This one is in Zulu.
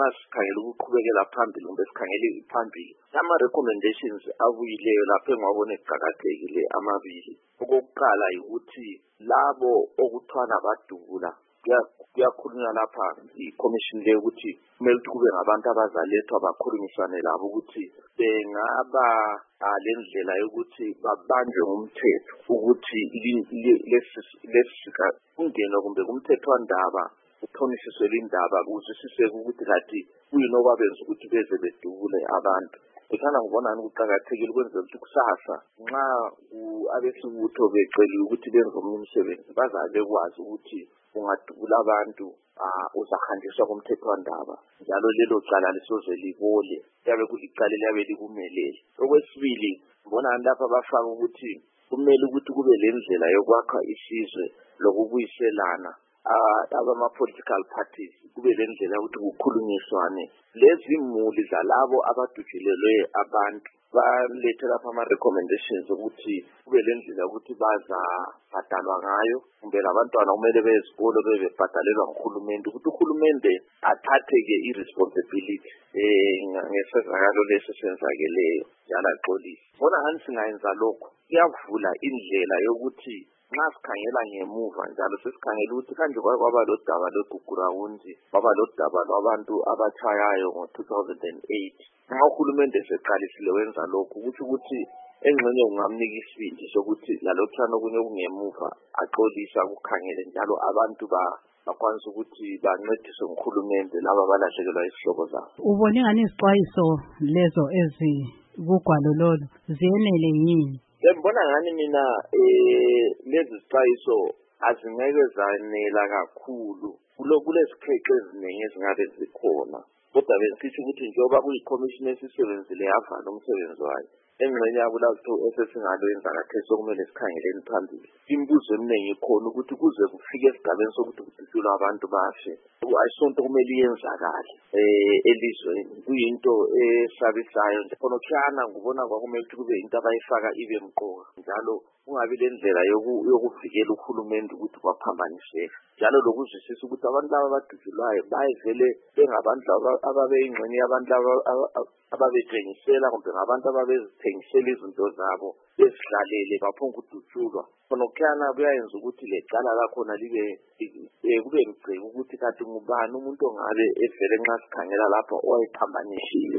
sikhangela ukuqhubekela phambili kumbe sikhangele phambili ama-recommendations abuyileyo lapho engwabona eqakathekile amabili. Okokuqala ukuthi labo okuthiwa nabadubula kuyakhulunywa lapha i-commission le ukuthi kumele ukuthi kube ngabantu abazalethwa bakhulumisane labo ukuthi bengaba lendlela yokuthi babanjwe ngumthetho ukuthi lesika ungena kumbe kumthethwandaba uthonisiswe lindaba kuzwisiseke ukuthi kanti kuyini okwabenza ukuthi beze bedubule abantu. Ngithanda ngibona ukuqakathekile ukwenzela ukuthi kusasa nxa abesibutho beceliwe ukuthi benze omunye umsebenzi bazabe kwazi ukuthi ungadubula abantu uzahanjiswa kumthethwandaba njalo lelo cala lisoze libole yabe kulicala liyabe likumelele. Okwesibili ngibona lapha bafaka ukuthi kumele ukuthi kube lendlela yokwakha isizwe lokubuyiselana abama-political parties kube lendlela ukuthi kukhulunyiswane lezi imuli zalabo abadujulelwe abantu balethe lapha ama-recommendations ukuthi kube lendlela ukuthi bazabhadalwa ngayo kumbe labantwana kumele bezikolo bebebhadalelwa nguhulumende ukuthi uhulumende athathe-ke i-responsibility ngesenzakalo lesi senzakeleyo njalo axolise. Bona ngani singayenza lokho kuyavula indlela yokuthi nxa sikhangela ngemuva njalo sesikhangela ukuthi kanje kwaba lodaba lweGugurawundi kwaba lodaba lwabantu abatshayayo ngo-2008 nxa uhulumende seqalisile wenza lokhu ukuthi engxenye kungamnika isibindi sokuthi lalokhana okunye okungemuva axolisa kukhangele njalo abantu bakwanisa ukuthi bancediswe nguhulumende laba balahlekelwa izihlobo zabo. Ubone ngani izixwayiso lezo ezikugwalo lolo ziyenele yini? Ngibona ngani mina lezi zixwayiso azingeke zanela kakhulu kulezikhexe eziningi ezingabe zikhona kodwa besisho ukuthi njengoba kuyi-commission esisebenzile yavala umsebenzi wayo engxenye yakulapho esesingalwenza kathesi okumele sikhangeleni phambili. Imibuzo eminingi ikhona ukuthi kuze kufike esigabeni sokuthi kudutshulwe abantu bafe ayisonto kumele iyenzakale elizweni kuyinto esabisayo nje khona ngibona kwakumele ukuthi kube into abayifaka ibe mqoka njalo kungabi lendlela yokuvikela uhulumende ukuthi kwaphambaniseka njalo lokuzwisisa ukuthi abantu laba abadutshulwayo bayivele bengabantu ababeyingxenye yabantu ababethengisela kumbe ngabantu ababezithengisela izinto zabo bezihlalele baphonga ukudutshulwa khona kuyayenza ukuthi lecala lakhona libe kube ngiceke ukuthi kanti ngubani umuntu ongabe evele nxa sikhangela lapha owayephambanisile